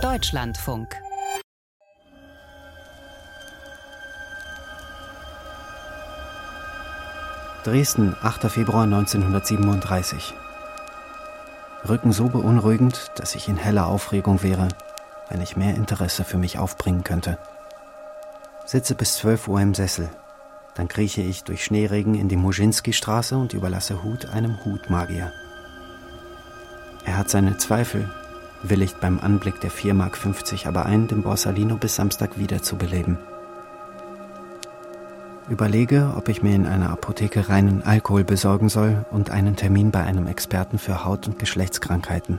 Deutschlandfunk. Dresden, 8. Februar 1937. Rücken so beunruhigend, dass ich in heller Aufregung wäre, wenn ich mehr Interesse für mich aufbringen könnte. Sitze bis 12 Uhr im Sessel. Dann krieche ich durch Schneeregen in die Muschinski-Straße und überlasse Hut einem Hutmagier. Er hat seine Zweifel, willigt beim Anblick der 4,50 Mark aber ein, den Borsalino bis Samstag wieder zu beleben. Überlege, ob ich mir in einer Apotheke reinen Alkohol besorgen soll und einen Termin bei einem Experten für Haut- und Geschlechtskrankheiten.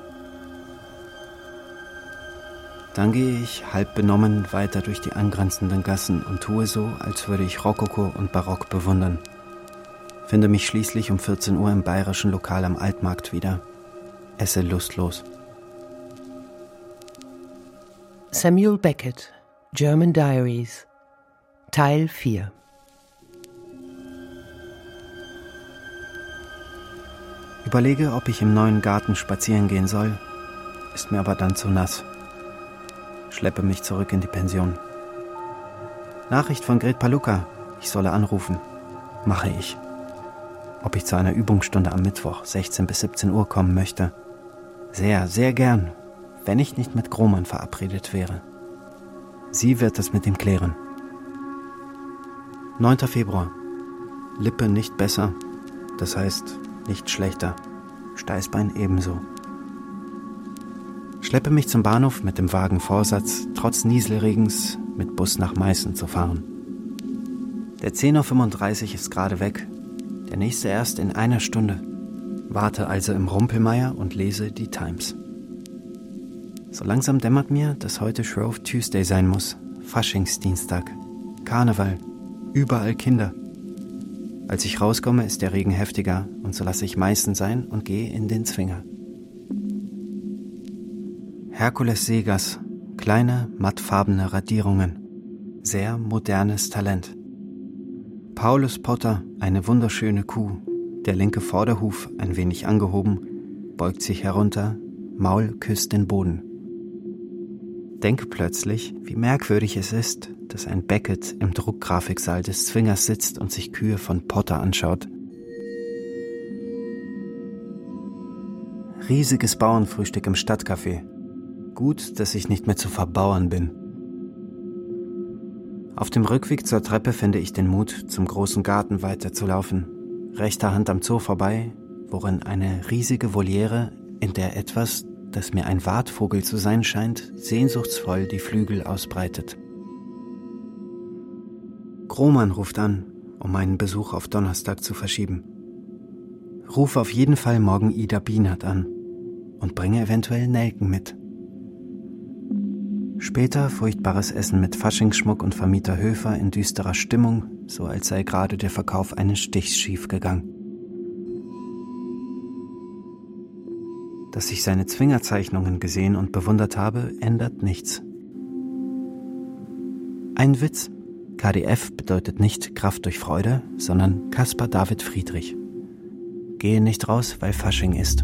Dann gehe ich halb benommen weiter durch die angrenzenden Gassen und tue so, als würde ich Rokoko und Barock bewundern. Finde mich schließlich um 14 Uhr im bayerischen Lokal am Altmarkt wieder. Esse lustlos. Samuel Beckett, German Diaries, Teil 4. Überlege, ob ich im neuen Garten spazieren gehen soll, ist mir aber dann zu nass. Schleppe mich zurück in die Pension. Nachricht von Gret Paluka, ich solle anrufen. Mache ich. Ob ich zu einer Übungsstunde am Mittwoch, 16 bis 17 Uhr kommen möchte? Sehr, sehr gern, wenn ich nicht mit Grohmann verabredet wäre. Sie wird es mit ihm klären. 9. Februar. Lippe nicht besser, das heißt nicht schlechter. Steißbein ebenso. Schleppe mich zum Bahnhof mit dem vagen Vorsatz, trotz Nieselregens mit Bus nach Meißen zu fahren. Der 10.35 Uhr ist gerade weg, der nächste erst in einer Stunde. Warte also im Rumpelmeier und lese die Times. So langsam dämmert mir, dass heute Shrove Tuesday sein muss, Faschingsdienstag, Karneval, überall Kinder. Als ich rauskomme, ist der Regen heftiger und so lasse ich Meißen sein und gehe in den Zwinger. Herkules Segas, kleine, mattfarbene Radierungen. Sehr modernes Talent. Paulus Potter, eine wunderschöne Kuh. Der linke Vorderhuf, ein wenig angehoben, beugt sich herunter, Maul küsst den Boden. Denke plötzlich, wie merkwürdig es ist, dass ein Beckett im Druckgrafiksaal des Zwingers sitzt und sich Kühe von Potter anschaut. Riesiges Bauernfrühstück im Stadtcafé. Gut, dass ich nicht mehr zu verbauern bin. Auf dem Rückweg zur Treppe finde ich den Mut, zum großen Garten weiterzulaufen. Rechter Hand am Zoo vorbei, worin eine riesige Voliere, in der etwas, das mir ein Wartvogel zu sein scheint, sehnsuchtsvoll die Flügel ausbreitet. Grohmann ruft an, um meinen Besuch auf Donnerstag zu verschieben. Rufe auf jeden Fall morgen Ida Bienert an und bringe eventuell Nelken mit. Später furchtbares Essen mit Faschingsschmuck und Vermieter Höfer in düsterer Stimmung, so als sei gerade der Verkauf eines Stichs schief gegangen. Dass ich seine Zwingerzeichnungen gesehen und bewundert habe, ändert nichts. Ein Witz. KDF bedeutet nicht Kraft durch Freude, sondern Caspar David Friedrich. Gehe nicht raus, weil Fasching ist.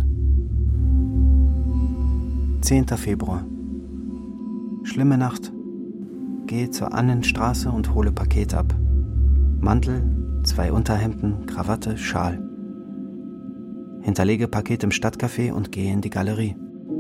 10. Februar. Schlimme Nacht. Gehe zur Annenstraße und hole Paket ab. Mantel, 2 Unterhemden, Krawatte, Schal. Hinterlege Paket im Stadtcafé und gehe in die Galerie.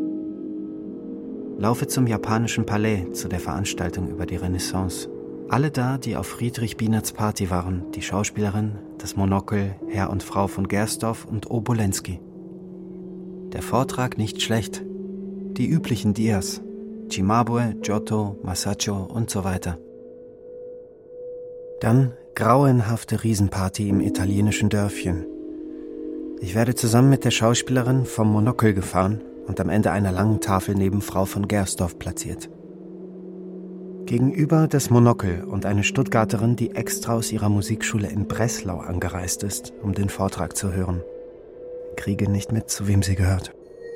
Laufe zum japanischen Palais, zu der Veranstaltung über die Renaissance. Alle da, die auf Friedrich Bienerts Party waren, die Schauspielerin, das Monokel, Herr und Frau von Gersdorff und Obolensky. Der Vortrag nicht schlecht. Die üblichen Dias. Cimabue, Giotto, Masaccio und so weiter. Dann grauenhafte Riesenparty im italienischen Dörfchen. Ich werde zusammen mit der Schauspielerin vom Monokel gefahren und am Ende einer langen Tafel neben Frau von Gersdorff platziert. Gegenüber das Monokel und eine Stuttgarterin, die extra aus ihrer Musikschule in Breslau angereist ist, um den Vortrag zu hören. Kriege nicht mit, zu wem sie gehört.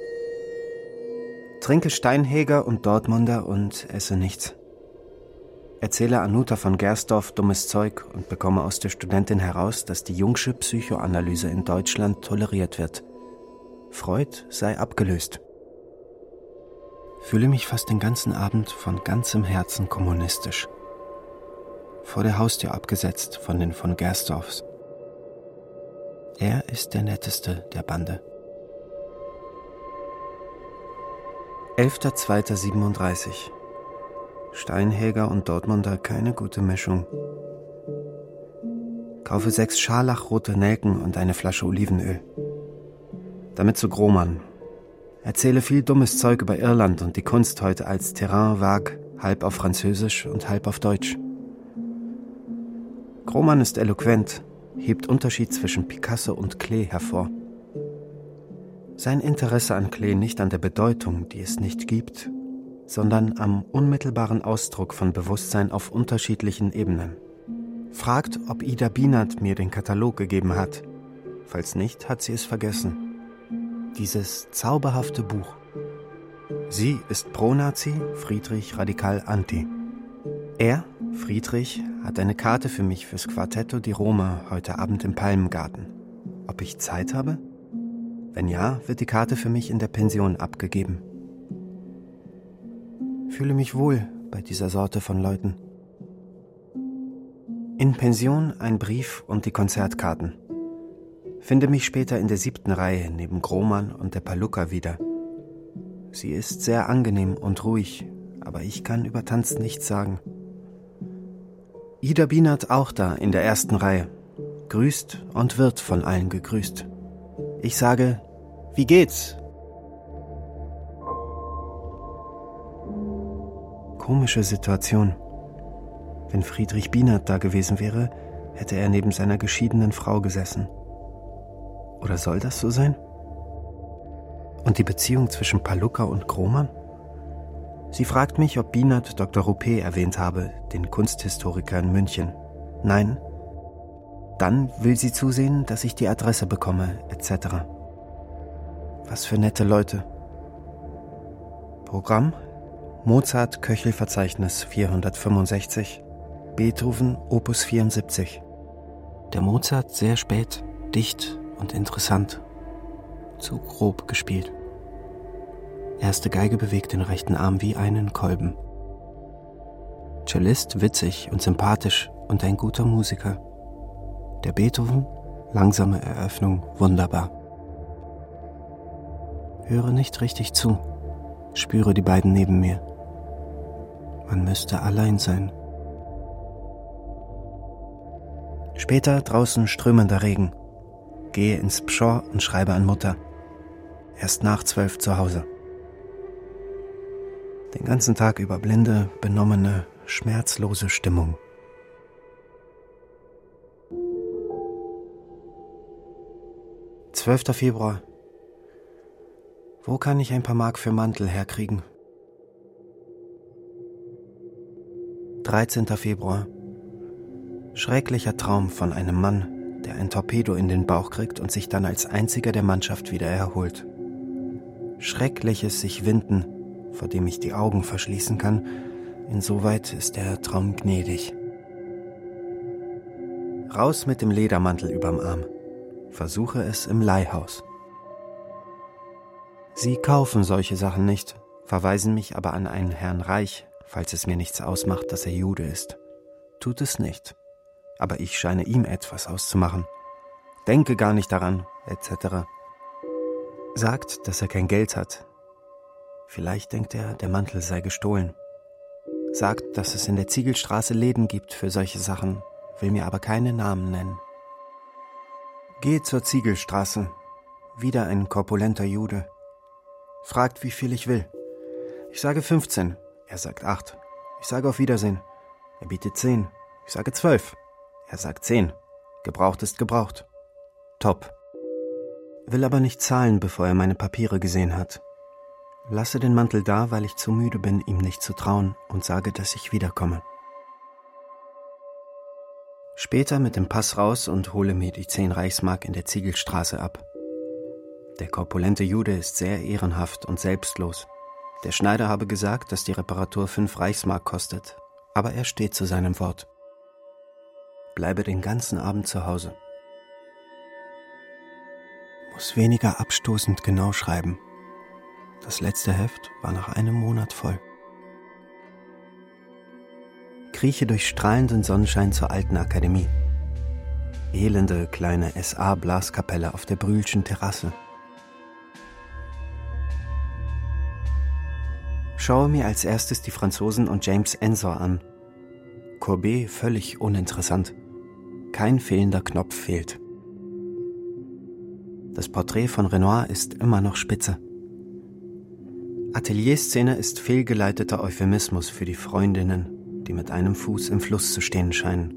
Trinke Steinheger und Dortmunder und esse nichts. Erzähle Anuta von Gersdorff dummes Zeug und bekomme aus der Studentin heraus, dass die Jungsche Psychoanalyse in Deutschland toleriert wird. Freud sei abgelöst. Fühle mich fast den ganzen Abend von ganzem Herzen kommunistisch. Vor der Haustür abgesetzt von den von Gersdorfs. Er ist der Netteste der Bande. 11.02.37. Steinhäger und Dortmunder keine gute Mischung. Kaufe 6 scharlachrote Nelken und eine Flasche Olivenöl. Damit zu Grohmann. Erzähle viel dummes Zeug über Irland und die Kunst heute als Terrain vague, halb auf Französisch und halb auf Deutsch. Grohmann ist eloquent, hebt Unterschied zwischen Picasso und Klee hervor. Sein Interesse an Klee nicht an der Bedeutung, die es nicht gibt, sondern am unmittelbaren Ausdruck von Bewusstsein auf unterschiedlichen Ebenen. Fragt, ob Ida Bienert mir den Katalog gegeben hat. Falls nicht, hat sie es vergessen. Dieses zauberhafte Buch. Sie ist Pro-Nazi, Friedrich radikal Anti. Er, Friedrich, hat eine Karte für mich fürs Quartetto di Roma heute Abend im Palmengarten. Ob ich Zeit habe? Wenn ja, wird die Karte für mich in der Pension abgegeben. Fühle mich wohl bei dieser Sorte von Leuten. In Pension ein Brief und die Konzertkarten. Finde mich später in der 7. Reihe neben Grohmann und der Pallucca wieder. Sie ist sehr angenehm und ruhig, aber ich kann über Tanz nichts sagen. Ida Bienert auch da in der 1. Reihe. Grüßt und wird von allen gegrüßt. Ich sage, wie geht's? Komische Situation. Wenn Friedrich Bienert da gewesen wäre, hätte er neben seiner geschiedenen Frau gesessen. Oder soll das so sein? Und die Beziehung zwischen Pallucca und Grohmann? Sie fragt mich, ob Bienert Dr. Ruppé erwähnt habe, den Kunsthistoriker in München. Nein. Dann will sie zusehen, dass ich die Adresse bekomme, etc. Was für nette Leute. Programm: Mozart Köchelverzeichnis 465, Beethoven Opus 74. Der Mozart sehr spät, dicht und interessant. Zu grob gespielt. Erste Geige bewegt den rechten Arm wie einen Kolben. Cellist witzig und sympathisch und ein guter Musiker. Der Beethoven, langsame Eröffnung, wunderbar. Höre nicht richtig zu, spüre die beiden neben mir. Man müsste allein sein. Später draußen strömender Regen. Gehe ins Pschorr und schreibe an Mutter. Erst nach 12 zu Hause. Den ganzen Tag über blinde, benommene, schmerzlose Stimmung. »12. Februar. Wo kann ich ein paar Mark für Mantel herkriegen? 13. Februar. Schrecklicher Traum von einem Mann, der ein Torpedo in den Bauch kriegt und sich dann als einziger der Mannschaft wieder erholt. Schreckliches sich winden, vor dem ich die Augen verschließen kann. Insoweit ist der Traum gnädig. Raus mit dem Ledermantel überm Arm. Versuche es im Leihhaus. Sie kaufen solche Sachen nicht, verweisen mich aber an einen Herrn Reich, falls es mir nichts ausmacht, dass er Jude ist. Tut es nicht. Aber ich scheine ihm etwas auszumachen. Denke gar nicht daran, etc. Sagt, dass er kein Geld hat. Vielleicht denkt er, der Mantel sei gestohlen. Sagt, dass es in der Ziegelstraße Läden gibt für solche Sachen, will mir aber keine Namen nennen. Gehe zur Ziegelstraße. Wieder ein korpulenter Jude. Fragt, wie viel ich will. Ich sage 15. Er sagt 8. Ich sage auf Wiedersehen. Er bietet 10. Ich sage 12. Er sagt 10. Gebraucht ist gebraucht. Top. Will aber nicht zahlen, bevor er meine Papiere gesehen hat. Lasse den Mantel da, weil ich zu müde bin, ihm nicht zu trauen, und sage, dass ich wiederkomme. Später mit dem Pass raus und hole mir die 10 Reichsmark in der Ziegelstraße ab. Der korpulente Jude ist sehr ehrenhaft und selbstlos. Der Schneider habe gesagt, dass die Reparatur 5 Reichsmark kostet, aber er steht zu seinem Wort. Bleibe den ganzen Abend zu Hause. Muss weniger abstoßend genau schreiben. Das letzte Heft war nach einem Monat voll. Krieche durch strahlenden Sonnenschein zur alten Akademie. Elende kleine SA-Blaskapelle auf der Brühlschen Terrasse. Schaue mir als erstes die Franzosen und James Ensor an. Courbet völlig uninteressant. Kein fehlender Knopf fehlt. Das Porträt von Renoir ist immer noch spitze. Atelierszene ist fehlgeleiteter Euphemismus für die Freundinnen, die mit einem Fuß im Fluss zu stehen scheinen.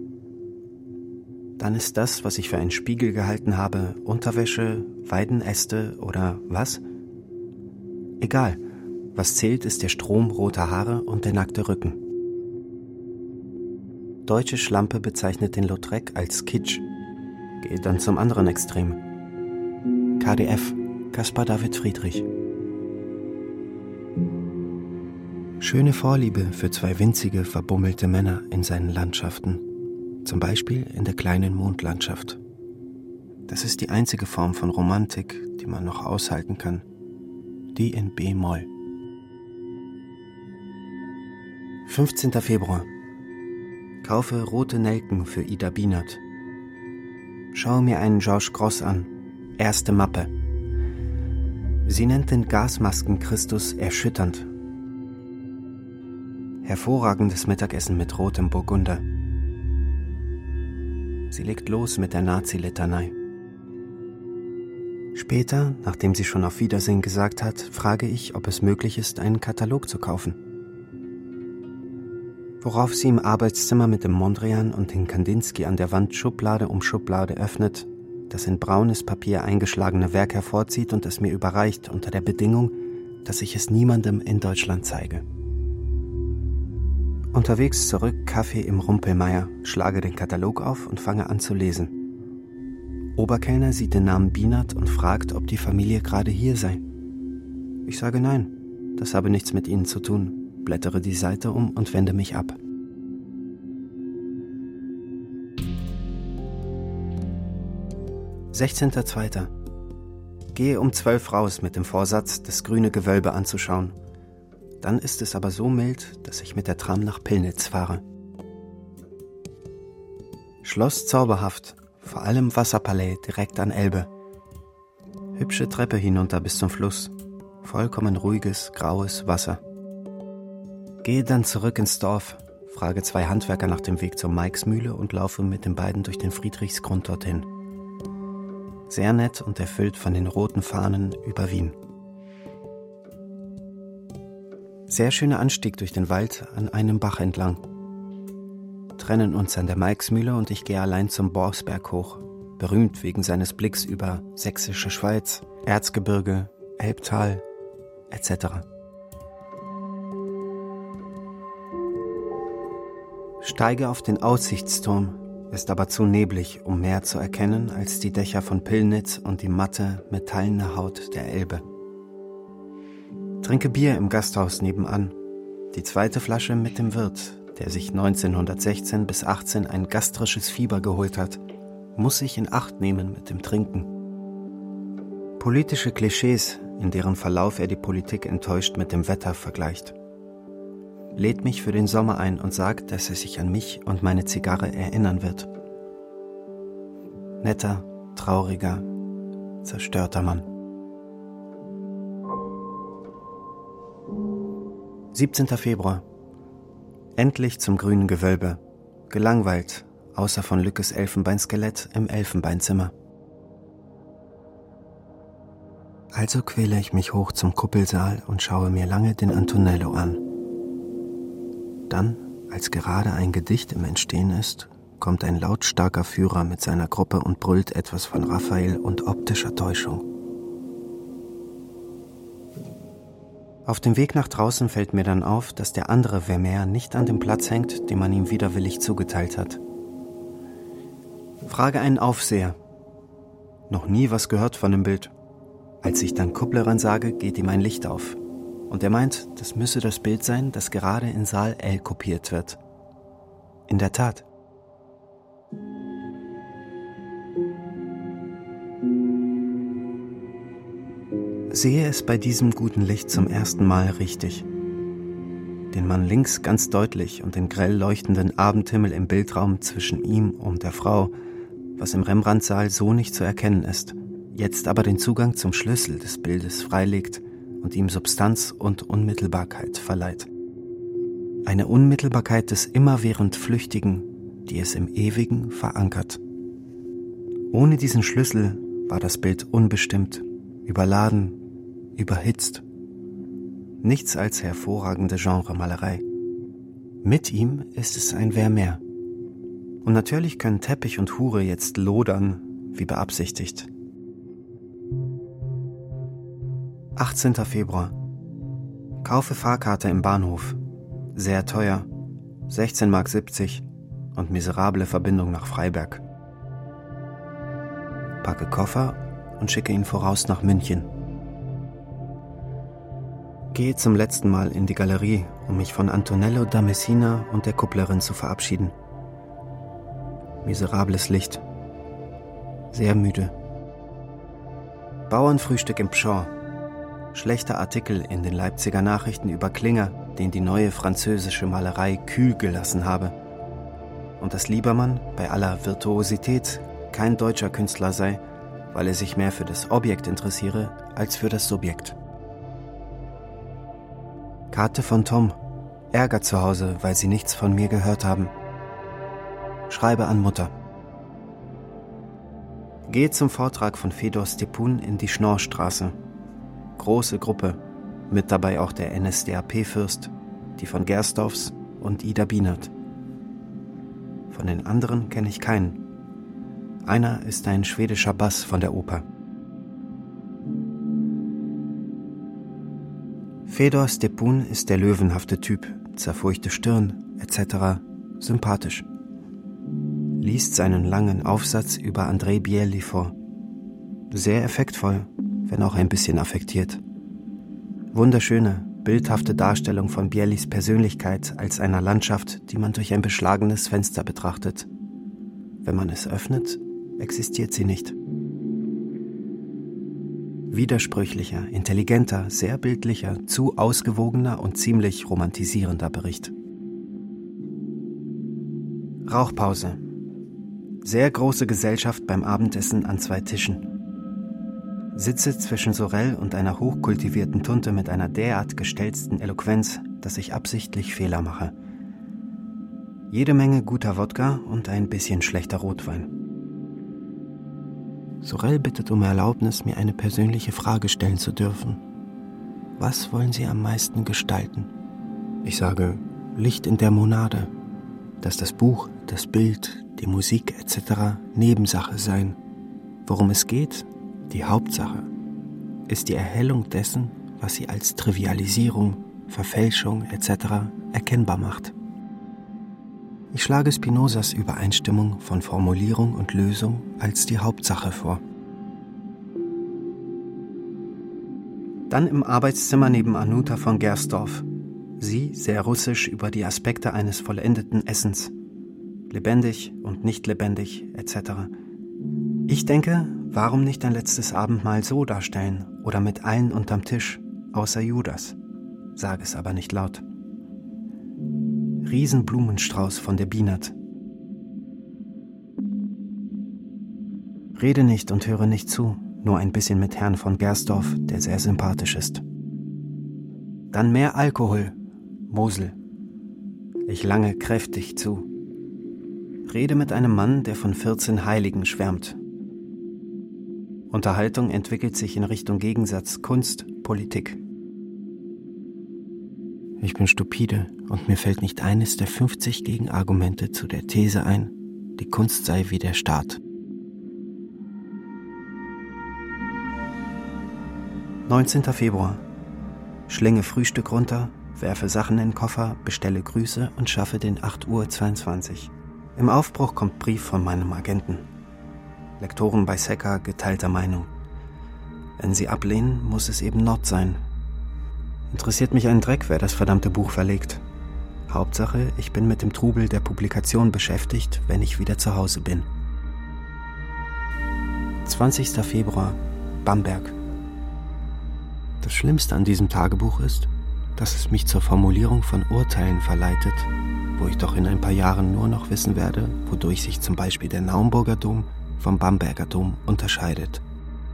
Dann ist das, was ich für einen Spiegel gehalten habe, Unterwäsche, Weidenäste oder was? Egal. Was zählt, ist der Strom roter Haare und der nackte Rücken. Deutsche Schlampe bezeichnet den Lautrec als Kitsch. Geht dann zum anderen Extrem. KdF, Caspar David Friedrich. Schöne Vorliebe für zwei winzige, verbummelte Männer in seinen Landschaften. Zum Beispiel in der kleinen Mondlandschaft. Das ist die einzige Form von Romantik, die man noch aushalten kann. Die in B-Moll. 15. Februar. Kaufe rote Nelken für Ida Bienert. Schaue mir einen Georges Grosz an. Erste Mappe. Sie nennt den Gasmasken-Christus erschütternd. Hervorragendes Mittagessen mit rotem Burgunder. Sie legt los mit der Nazi-Litanei. Später, nachdem sie schon auf Wiedersehen gesagt hat, frage ich, ob es möglich ist, einen Katalog zu kaufen. Worauf sie im Arbeitszimmer mit dem Mondrian und den Kandinsky an der Wand Schublade um Schublade öffnet, das in braunes Papier eingeschlagene Werk hervorzieht und es mir überreicht, unter der Bedingung, dass ich es niemandem in Deutschland zeige. Unterwegs zurück Kaffee im Rumpelmeier, schlage den Katalog auf und fange an zu lesen. Oberkellner sieht den Namen Bienert und fragt, ob die Familie gerade hier sei. Ich sage nein, das habe nichts mit ihnen zu tun, blättere die Seite um und wende mich ab. »16.02. Gehe um 12 raus mit dem Vorsatz, das grüne Gewölbe anzuschauen. Dann ist es aber so mild, dass ich mit der Tram nach Pillnitz fahre. Schloss zauberhaft, vor allem Wasserpalais direkt an Elbe. Hübsche Treppe hinunter bis zum Fluss, vollkommen ruhiges, graues Wasser. Gehe dann zurück ins Dorf, frage zwei Handwerker nach dem Weg zur Meixmühle und laufe mit den beiden durch den Friedrichsgrund dorthin. Sehr nett und erfüllt von den roten Fahnen über Wien. Sehr schöner Anstieg durch den Wald an einem Bach entlang. Trennen uns an der Meixmühle und ich gehe allein zum Borsberg hoch, berühmt wegen seines Blicks über Sächsische Schweiz, Erzgebirge, Elbtal etc. Steige auf den Aussichtsturm, ist aber zu neblig, um mehr zu erkennen als die Dächer von Pillnitz und die matte, metallene Haut der Elbe. Trinke Bier im Gasthaus nebenan, die zweite Flasche mit dem Wirt, der sich 1916 bis 18 ein gastrisches Fieber geholt hat, muss sich in Acht nehmen mit dem Trinken. Politische Klischees, in deren Verlauf er die Politik enttäuscht mit dem Wetter vergleicht. Lädt mich für den Sommer ein und sagt, dass er sich an mich und meine Zigarre erinnern wird. Netter, trauriger, zerstörter Mann. 17. Februar. Endlich zum grünen Gewölbe. Gelangweilt, außer von Lückes Elfenbeinskelett im Elfenbeinzimmer. Also quäle ich mich hoch zum Kuppelsaal und schaue mir lange den Antonello an. Dann, als gerade ein Gedicht im Entstehen ist, kommt ein lautstarker Führer mit seiner Gruppe und brüllt etwas von Raphael und optischer Täuschung. Auf dem Weg nach draußen fällt mir dann auf, dass der andere Vermeer nicht an dem Platz hängt, den man ihm widerwillig zugeteilt hat. Frage einen Aufseher. Noch nie was gehört von dem Bild. Als ich dann Kupplerin sage, geht ihm ein Licht auf. Und er meint, das müsse das Bild sein, das gerade in Saal L kopiert wird. In der Tat. Sehe es bei diesem guten Licht zum ersten Mal richtig. Den Mann links ganz deutlich und den grell leuchtenden Abendhimmel im Bildraum zwischen ihm und der Frau, was im Rembrandtsaal so nicht zu erkennen ist, jetzt aber den Zugang zum Schlüssel des Bildes freilegt und ihm Substanz und Unmittelbarkeit verleiht. Eine Unmittelbarkeit des immerwährend Flüchtigen, die es im Ewigen verankert. Ohne diesen Schlüssel war das Bild unbestimmt, überladen, überhitzt. Nichts als hervorragende Genremalerei. Mit ihm ist es ein Wer mehr. Und natürlich können Teppich und Hure jetzt lodern, wie beabsichtigt. 18. Februar. Kaufe Fahrkarte im Bahnhof. Sehr teuer, 16,70 Mark und miserable Verbindung nach Freiberg. Packe Koffer und schicke ihn voraus nach München. Gehe zum letzten Mal in die Galerie, um mich von Antonello da Messina und der Kupplerin zu verabschieden. Miserables Licht. Sehr müde. Bauernfrühstück im Pschorr. Schlechter Artikel in den Leipziger Nachrichten über Klinger, den die neue französische Malerei kühl gelassen habe. Und dass Liebermann bei aller Virtuosität kein deutscher Künstler sei, weil er sich mehr für das Objekt interessiere als für das Subjekt. Karte von Tom. Ärger zu Hause, weil sie nichts von mir gehört haben. Schreibe an Mutter. Gehe zum Vortrag von Fedor Stepun in die Schnorrstraße. Große Gruppe, mit dabei auch der NSDAP-Fürst, die von Gersdorfs und Ida Bienert. Von den anderen kenne ich keinen. Einer ist ein schwedischer Bass von der Oper. Fedor Stepun ist der löwenhafte Typ, zerfurchte Stirn, etc., sympathisch. Liest seinen langen Aufsatz über Andrei Bjelli vor. Sehr effektvoll, wenn auch ein bisschen affektiert. Wunderschöne, bildhafte Darstellung von Bjellis Persönlichkeit als einer Landschaft, die man durch ein beschlagenes Fenster betrachtet. Wenn man es öffnet, existiert sie nicht. Widersprüchlicher, intelligenter, sehr bildlicher, zu ausgewogener und ziemlich romantisierender Bericht. Rauchpause. Sehr große Gesellschaft beim Abendessen an 2 Tischen. Sitze zwischen Sorel und einer hochkultivierten Tunte mit einer derart gestelzten Eloquenz, dass ich absichtlich Fehler mache. Jede Menge guter Wodka und ein bisschen schlechter Rotwein. Sorel bittet um Erlaubnis, mir eine persönliche Frage stellen zu dürfen. Was wollen Sie am meisten gestalten? Ich sage, Licht in der Monade. Dass das Buch, das Bild, die Musik etc. Nebensache seien. Worum es geht, die Hauptsache, ist die Erhellung dessen, was sie als Trivialisierung, Verfälschung etc. erkennbar macht. Ich schlage Spinozas Übereinstimmung von Formulierung und Lösung als die Hauptsache vor. Dann im Arbeitszimmer neben Anuta von Gersdorf. Sie sehr russisch über die Aspekte eines vollendeten Essens. Lebendig und nicht lebendig etc. Ich denke, warum nicht ein letztes Abendmahl so darstellen oder mit allen unterm Tisch, außer Judas? Sage es aber nicht laut. Riesenblumenstrauß von der Bienert. Rede nicht und höre nicht zu, nur ein bisschen mit Herrn von Gersdorf, der sehr sympathisch ist. Dann mehr Alkohol, Mosel. Ich lange kräftig zu. Rede mit einem Mann, der von 14 Heiligen schwärmt. Unterhaltung entwickelt sich in Richtung Gegensatz Kunst, Politik. Ich bin stupide und mir fällt nicht eines der 50 Gegenargumente zu der These ein, die Kunst sei wie der Staat. 19. Februar. Schlinge Frühstück runter, werfe Sachen in den Koffer, bestelle Grüße und schaffe den 8:22 Uhr. Im Aufbruch kommt Brief von meinem Agenten. Lektoren bei Secker geteilter Meinung. Wenn sie ablehnen, muss es eben Nord sein. Interessiert mich ein Dreck, wer das verdammte Buch verlegt. Hauptsache, ich bin mit dem Trubel der Publikation beschäftigt, wenn ich wieder zu Hause bin. 20. Februar, Bamberg. Das Schlimmste an diesem Tagebuch ist, dass es mich zur Formulierung von Urteilen verleitet, wo ich doch in ein paar Jahren nur noch wissen werde, wodurch sich zum Beispiel der Naumburger Dom vom Bamberger Dom unterscheidet.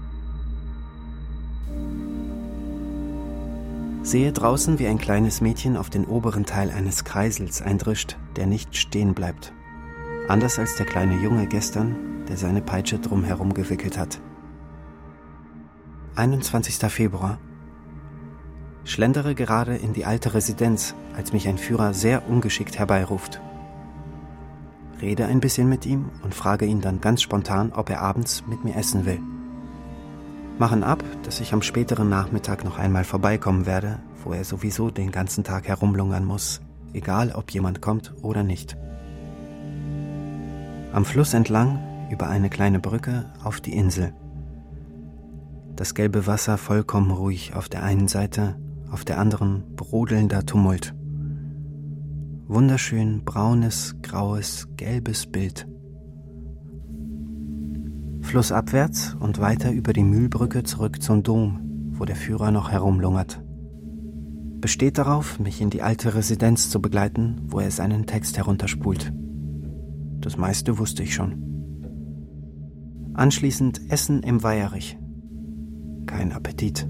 Sehe draußen, wie ein kleines Mädchen auf den oberen Teil eines Kreisels eindrischt, der nicht stehen bleibt. Anders als der kleine Junge gestern, der seine Peitsche drumherum gewickelt hat. 21. Februar. Schlendere gerade in die alte Residenz, als mich ein Führer sehr ungeschickt herbeiruft. Rede ein bisschen mit ihm und frage ihn dann ganz spontan, ob er abends mit mir essen will. Machen ab, dass ich am späteren Nachmittag noch einmal vorbeikommen werde, wo er sowieso den ganzen Tag herumlungern muss, egal ob jemand kommt oder nicht. Am Fluss entlang, über eine kleine Brücke, auf die Insel. Das gelbe Wasser vollkommen ruhig auf der einen Seite, auf der anderen brodelnder Tumult. Wunderschön braunes, graues, gelbes Bild. Flussabwärts und weiter über die Mühlbrücke zurück zum Dom, wo der Führer noch herumlungert. Besteht darauf, mich in die alte Residenz zu begleiten, wo er seinen Text herunterspult. Das meiste wusste ich schon. Anschließend Essen im Weierich. Kein Appetit.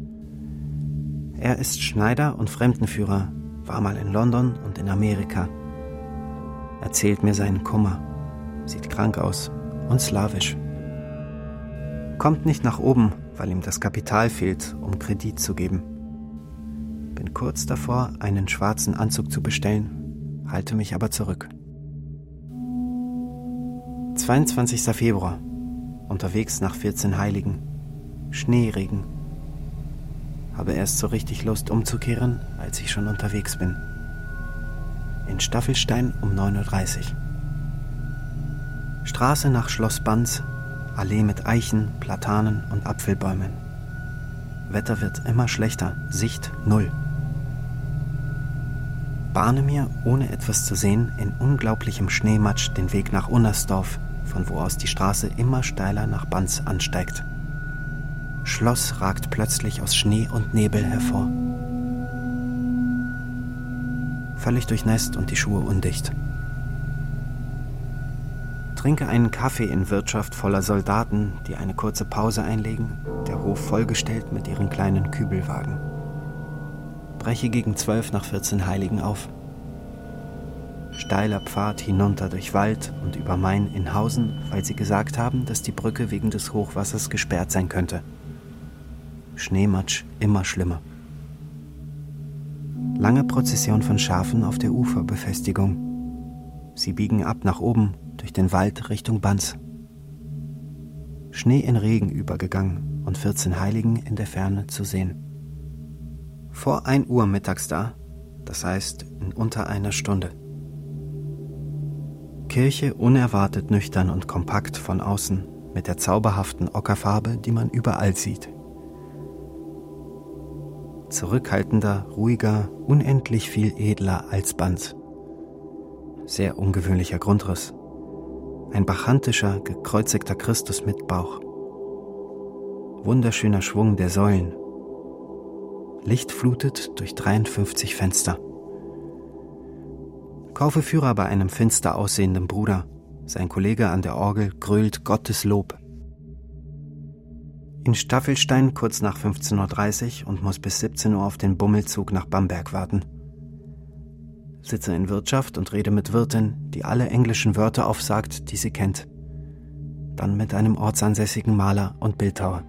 Er ist Schneider und Fremdenführer, war mal in London und in Amerika. Erzählt mir seinen Kummer, sieht krank aus und slawisch. Kommt nicht nach oben, weil ihm das Kapital fehlt, um Kredit zu geben. Bin kurz davor, einen schwarzen Anzug zu bestellen, halte mich aber zurück. 22. Februar. Unterwegs nach 14 Heiligen. Schneeregen. Habe erst so richtig Lust umzukehren, als ich schon unterwegs bin. In Staffelstein um 9:30 Uhr. Straße nach Schloss Banz, Allee mit Eichen, Platanen und Apfelbäumen. Wetter wird immer schlechter, Sicht 0. Bahne mir, ohne etwas zu sehen, in unglaublichem Schneematsch den Weg nach Unnersdorf, von wo aus die Straße immer steiler nach Banz ansteigt. Schloss ragt plötzlich aus Schnee und Nebel hervor. Völlig durchnässt und die Schuhe undicht. Trinke einen Kaffee in Wirtschaft voller Soldaten, die eine kurze Pause einlegen, der Hof vollgestellt mit ihren kleinen Kübelwagen. Breche gegen 12 nach 14 Heiligen auf. Steiler Pfad hinunter durch Wald und über Main in Hausen, weil sie gesagt haben, dass die Brücke wegen des Hochwassers gesperrt sein könnte. Schneematsch immer schlimmer. Lange Prozession von Schafen auf der Uferbefestigung. Sie biegen ab nach oben durch den Wald Richtung Banz. Schnee in Regen übergegangen und 14 Heiligen in der Ferne zu sehen. Vor 1 Uhr mittags da, das heißt in unter einer Stunde. Kirche unerwartet nüchtern und kompakt von außen, mit der zauberhaften Ockerfarbe, die man überall sieht. Zurückhaltender, ruhiger, unendlich viel edler als Banz. Sehr ungewöhnlicher Grundriss. Ein bacchantischer, gekreuzigter Christus mit Bauch. Wunderschöner Schwung der Säulen. Licht flutet durch 53 Fenster. Kaufe Führer bei einem finster aussehenden Bruder. Sein Kollege an der Orgel grölt Gottes Lob. In Staffelstein kurz nach 15:30 Uhr und muss bis 17 Uhr auf den Bummelzug nach Bamberg warten. Sitze in Wirtschaft und rede mit Wirtin, die alle englischen Wörter aufsagt, die sie kennt. Dann mit einem ortsansässigen Maler und Bildhauer.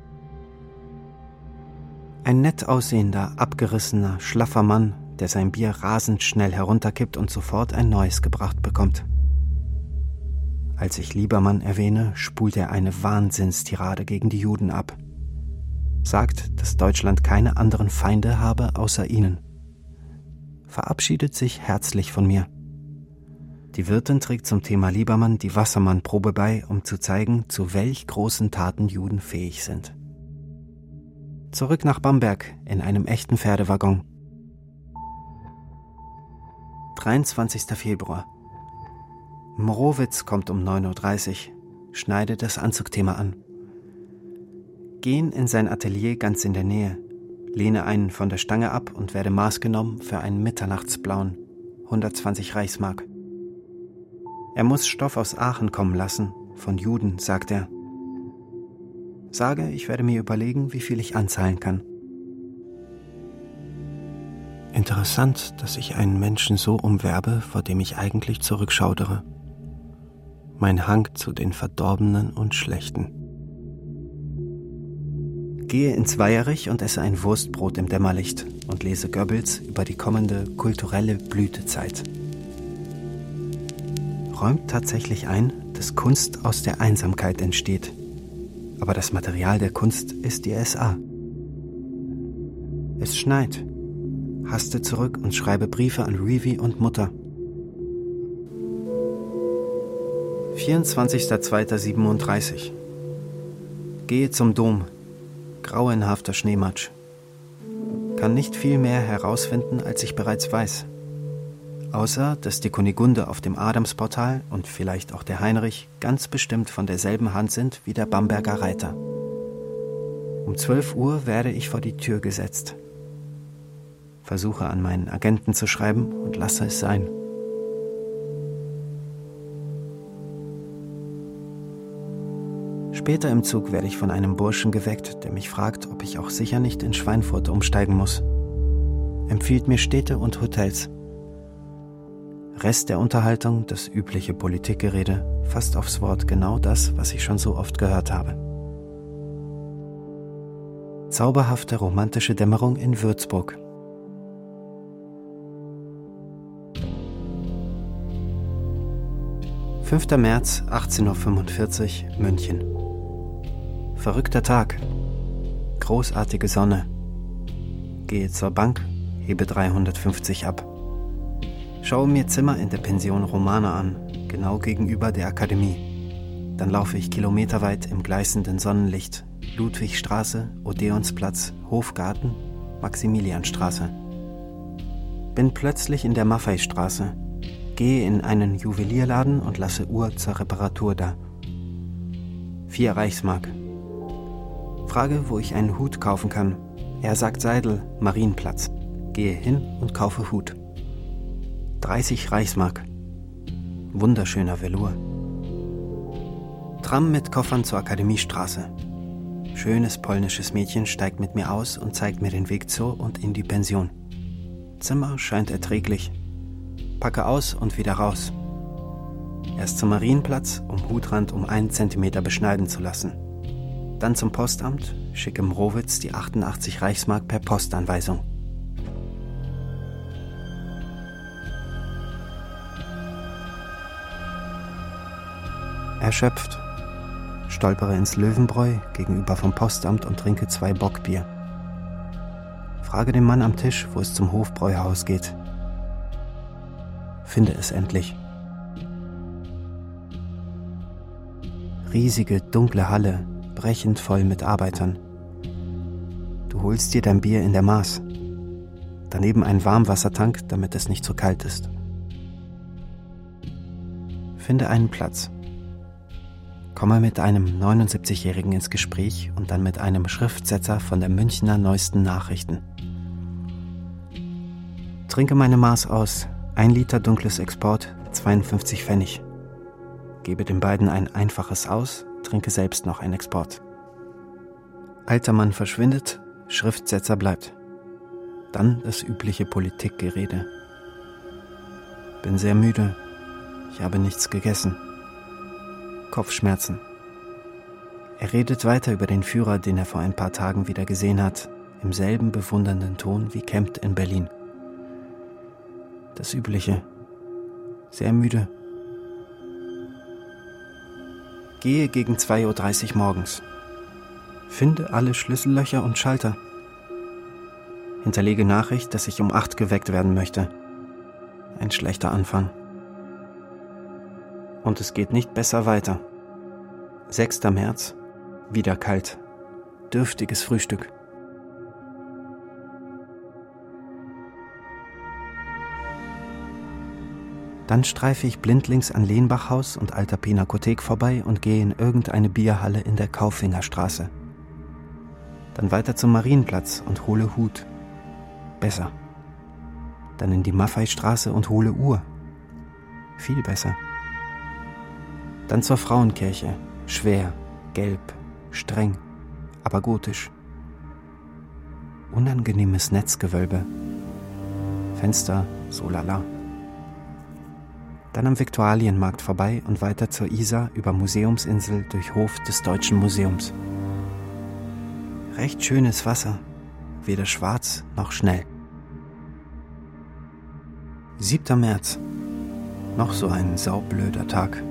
Ein nett aussehender, abgerissener, schlaffer Mann, der sein Bier rasend schnell herunterkippt und sofort ein neues gebracht bekommt. Als ich Liebermann erwähne, spult er eine Wahnsinnstirade gegen die Juden ab. Sagt, dass Deutschland keine anderen Feinde habe außer ihnen. Verabschiedet sich herzlich von mir. Die Wirtin trägt zum Thema Liebermann die Wassermann-Probe bei, um zu zeigen, zu welch großen Taten Juden fähig sind. Zurück nach Bamberg in einem echten Pferdewaggon. 23. Februar. Morowitz kommt um 9:30 Uhr, schneidet das Anzugthema an. Gehen in sein Atelier ganz in der Nähe, lehne einen von der Stange ab und werde maßgenommen für einen Mitternachtsblauen, 120 Reichsmark. Er muss Stoff aus Aachen kommen lassen, von Juden, sagt er. Sage, ich werde mir überlegen, wie viel ich anzahlen kann. Interessant, dass ich einen Menschen so umwerbe, vor dem ich eigentlich zurückschaudere. Mein Hang zu den Verdorbenen und Schlechten. Gehe ins Weierich und esse ein Wurstbrot im Dämmerlicht und lese Goebbels über die kommende kulturelle Blütezeit. Räumt tatsächlich ein, dass Kunst aus der Einsamkeit entsteht. Aber das Material der Kunst ist die SA. Es schneit. Haste zurück und schreibe Briefe an Reevy und Mutter. 24.02.37. Gehe zum Dom. Grauenhafter Schneematsch. Kann nicht viel mehr herausfinden, als ich bereits weiß. Außer, dass die Kunigunde auf dem Adamsportal und vielleicht auch der Heinrich ganz bestimmt von derselben Hand sind wie der Bamberger Reiter. Um 12 Uhr werde ich vor die Tür gesetzt. Versuche an meinen Agenten zu schreiben und lasse es sein. Später im Zug werde ich von einem Burschen geweckt, der mich fragt, ob ich auch sicher nicht in Schweinfurt umsteigen muss. Empfiehlt mir Städte und Hotels. Rest der Unterhaltung, das übliche Politikgerede, fast aufs Wort genau das, was ich schon so oft gehört habe. Zauberhafte romantische Dämmerung in Würzburg. »5. März, 18:45 Uhr, München. Verrückter Tag. Großartige Sonne. Gehe zur Bank, hebe 350 ab. Schaue mir Zimmer in der Pension Romana an, genau gegenüber der Akademie. Dann laufe ich kilometerweit im gleißenden Sonnenlicht, Ludwigstraße, Odeonsplatz, Hofgarten, Maximilianstraße. Bin plötzlich in der Maffeistraße, gehe in einen Juwelierladen und lasse Uhr zur Reparatur da. 4 Reichsmark. Frage, wo ich einen Hut kaufen kann. Er sagt Seidel, Marienplatz. Gehe hin und kaufe Hut. 30 Reichsmark. Wunderschöner Velour. Tram mit Koffern zur Akademiestraße. Schönes polnisches Mädchen steigt mit mir aus und zeigt mir den Weg zur und in die Pension. Zimmer scheint erträglich. Packe aus und wieder raus. Erst zum Marienplatz, um Hutrand um 1 Zentimeter beschneiden zu lassen. Dann zum Postamt, schicke Mrowitz die 88 Reichsmark per Postanweisung. Erschöpft. Stolpere ins Löwenbräu gegenüber vom Postamt und trinke 2 Bockbier. Frage den Mann am Tisch, wo es zum Hofbräuhaus geht. Finde es endlich. Riesige, dunkle Halle, brechend voll mit Arbeitern. Du holst dir dein Bier in der Maß. Daneben ein Warmwassertank, damit es nicht zu kalt ist. Finde einen Platz. Komme mit einem 79-Jährigen ins Gespräch und dann mit einem Schriftsetzer von der Münchner Neuesten Nachrichten. Trinke meine Maß aus. 1 Liter dunkles Export, 52 Pfennig. Gebe den beiden ein einfaches aus, trinke selbst noch ein Export. Alter Mann verschwindet, Schriftsetzer bleibt. Dann das übliche Politikgerede. Bin sehr müde. Ich habe nichts gegessen. Kopfschmerzen. Er redet weiter über den Führer, den er vor ein paar Tagen wieder gesehen hat, im selben bewundernden Ton wie Kempt in Berlin. Das Übliche. Sehr müde. Gehe gegen 2:30 Uhr morgens. Finde alle Schlüssellöcher und Schalter. Hinterlege Nachricht, dass ich um 8 geweckt werden möchte. Ein schlechter Anfang. Und es geht nicht besser weiter. 6. März. Wieder kalt. Dürftiges Frühstück. Dann streife ich blindlings an Lehnbachhaus und Alter Pinakothek vorbei und gehe in irgendeine Bierhalle in der Kaufingerstraße. Dann weiter zum Marienplatz und hole Hut. Besser. Dann in die Maffeistraße und hole Uhr. Viel besser. Dann zur Frauenkirche. Schwer, gelb, streng, aber gotisch. Unangenehmes Netzgewölbe. Fenster, so lala. Dann am Viktualienmarkt vorbei und weiter zur Isar über Museumsinsel durch Hof des Deutschen Museums. Recht schönes Wasser, weder schwarz noch schnell. 7. März. Noch so ein saublöder Tag.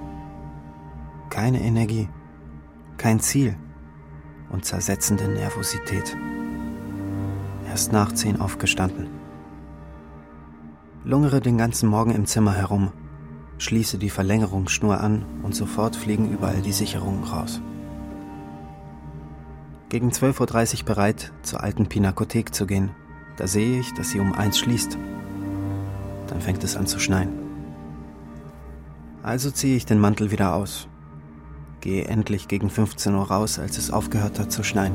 Keine Energie, kein Ziel und zersetzende Nervosität. Erst nach 10 aufgestanden. Lungere den ganzen Morgen im Zimmer herum, schließe die Verlängerungsschnur an und sofort fliegen überall die Sicherungen raus. Gegen 12.30 Uhr bereit, zur alten Pinakothek zu gehen. Da sehe ich, dass sie um 1 schließt. Dann fängt es an zu schneien. Also ziehe ich den Mantel wieder aus. Gehe endlich gegen 15 Uhr raus, als es aufgehört hat zu schneien.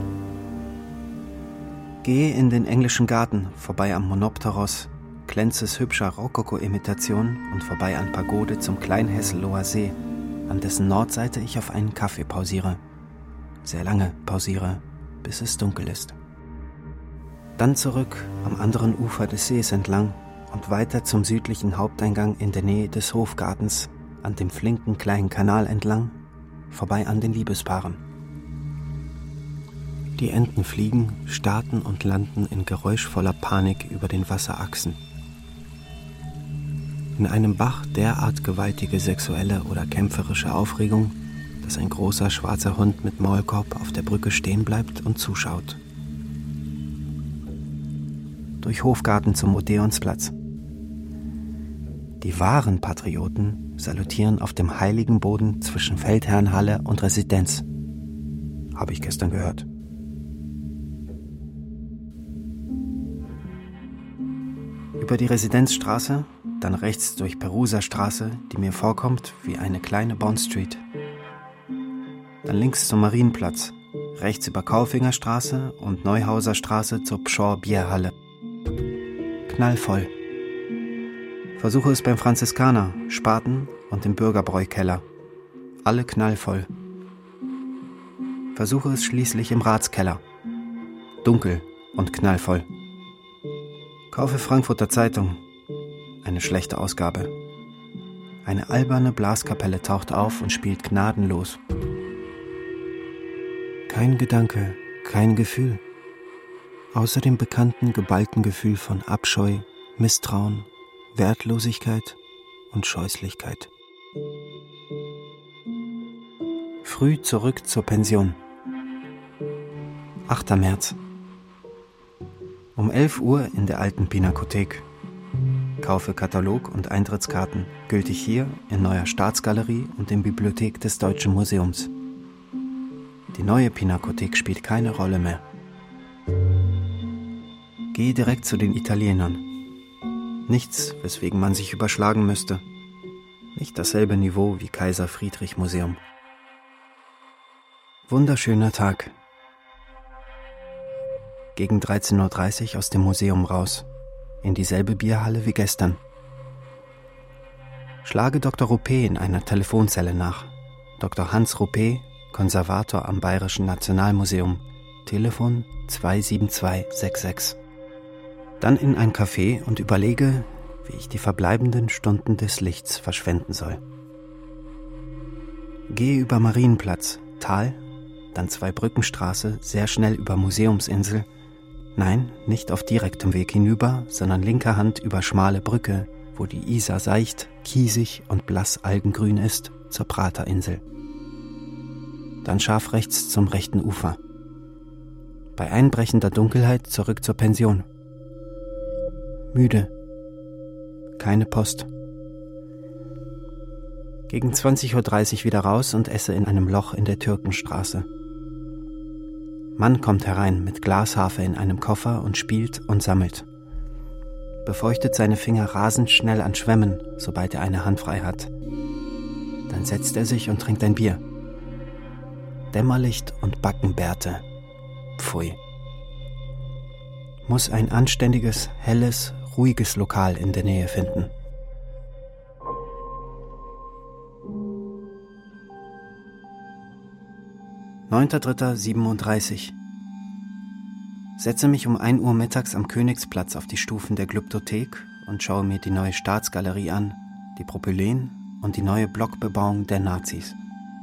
Gehe in den englischen Garten, vorbei am Monopteros, Klenzes hübscher Rokoko-Imitation und vorbei an Pagode zum Kleinhesselower See, an dessen Nordseite ich auf einen Kaffee pausiere. Sehr lange pausiere, bis es dunkel ist. Dann zurück am anderen Ufer des Sees entlang und weiter zum südlichen Haupteingang in der Nähe des Hofgartens, an dem flinken kleinen Kanal entlang, vorbei an den Liebespaaren. Die Enten fliegen, starten und landen in geräuschvoller Panik über den Wasserachsen. In einem Bach derart gewaltige sexuelle oder kämpferische Aufregung, dass ein großer schwarzer Hund mit Maulkorb auf der Brücke stehen bleibt und zuschaut. Durch Hofgarten zum Odeonsplatz. Die wahren Patrioten salutieren auf dem heiligen Boden zwischen Feldherrnhalle und Residenz. Habe ich gestern gehört. Über die Residenzstraße, dann rechts durch Perusa-Straße, die mir vorkommt wie eine kleine Bond Street. Dann links zum Marienplatz, rechts über Kaufingerstraße und Neuhauser Straße zur Pschorr-Bierhalle. Knallvoll. Versuche es beim Franziskaner, Spaten und im Bürgerbräu-Keller. Alle knallvoll. Versuche es schließlich im Ratskeller. Dunkel und knallvoll. Kaufe Frankfurter Zeitung. Eine schlechte Ausgabe. Eine alberne Blaskapelle taucht auf und spielt gnadenlos. Kein Gedanke, kein Gefühl. Außer dem bekannten geballten Gefühl von Abscheu, Misstrauen, Wertlosigkeit und Scheußlichkeit. Früh zurück zur Pension. 8. März. Um 11 Uhr in der alten Pinakothek. Kaufe Katalog und Eintrittskarten, gültig hier in Neuer Staatsgalerie und in Bibliothek des Deutschen Museums. Die neue Pinakothek spielt keine Rolle mehr. Gehe direkt zu den Italienern. Nichts, weswegen man sich überschlagen müsste. Nicht dasselbe Niveau wie Kaiser Friedrich Museum. Wunderschöner Tag. Gegen 13.30 Uhr aus dem Museum raus, in dieselbe Bierhalle wie gestern. Schlage Dr. Ruppé in einer Telefonzelle nach. Dr. Hans Ruppé, Konservator am Bayerischen Nationalmuseum, Telefon 27266. Dann in ein Café und überlege, wie ich die verbleibenden Stunden des Lichts verschwenden soll. Gehe über Marienplatz, Tal, dann Zweibrückenstraße, sehr schnell über Museumsinsel. Nein, nicht auf direktem Weg hinüber, sondern linker Hand über schmale Brücke, wo die Isar seicht, kiesig und blass algengrün ist, zur Praterinsel. Dann scharf rechts zum rechten Ufer. Bei einbrechender Dunkelheit zurück zur Pension. Müde. Keine Post. Gegen 20.30 Uhr wieder raus und esse in einem Loch in der Türkenstraße. Mann kommt herein mit Glasharfe in einem Koffer und spielt und sammelt. Befeuchtet seine Finger rasend schnell an Schwämmen, sobald er eine Hand frei hat. Dann setzt er sich und trinkt ein Bier. Dämmerlicht und Backenbärte. Pfui. Muss ein anständiges, helles, ruhiges Lokal in der Nähe finden. (9.3.37) Setze mich um 1 Uhr mittags am Königsplatz auf die Stufen der Glyptothek und schaue mir die neue Staatsgalerie an, die Propyläen und die neue Blockbebauung der Nazis.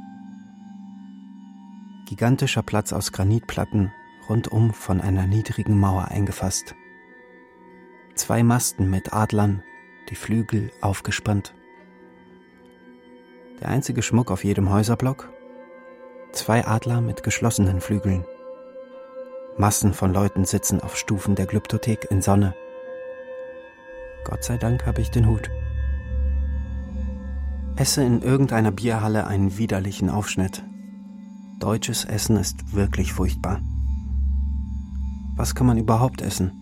Gigantischer Platz aus Granitplatten, rundum von einer niedrigen Mauer eingefasst. 2 Masten mit Adlern, die Flügel aufgespannt. Der einzige Schmuck auf jedem Häuserblock: 2 Adler mit geschlossenen Flügeln. Massen von Leuten sitzen auf Stufen der Glyptothek in Sonne. Gott sei Dank habe ich den Hut. Esse in irgendeiner Bierhalle einen widerlichen Aufschnitt. Deutsches Essen ist wirklich furchtbar. Was kann man überhaupt essen?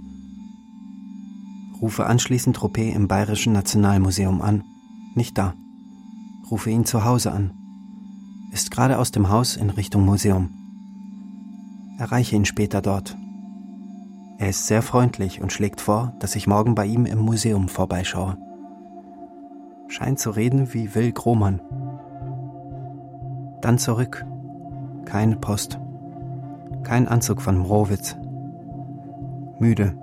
Rufe anschließend Rouppé im Bayerischen Nationalmuseum an. Nicht da. Rufe ihn zu Hause an. Ist gerade aus dem Haus in Richtung Museum. Erreiche ihn später dort. Er ist sehr freundlich und schlägt vor, dass ich morgen bei ihm im Museum vorbeischaue. Scheint zu reden wie Will Grohmann. Dann zurück. Keine Post. Kein Anzug von Mrowitz. Müde.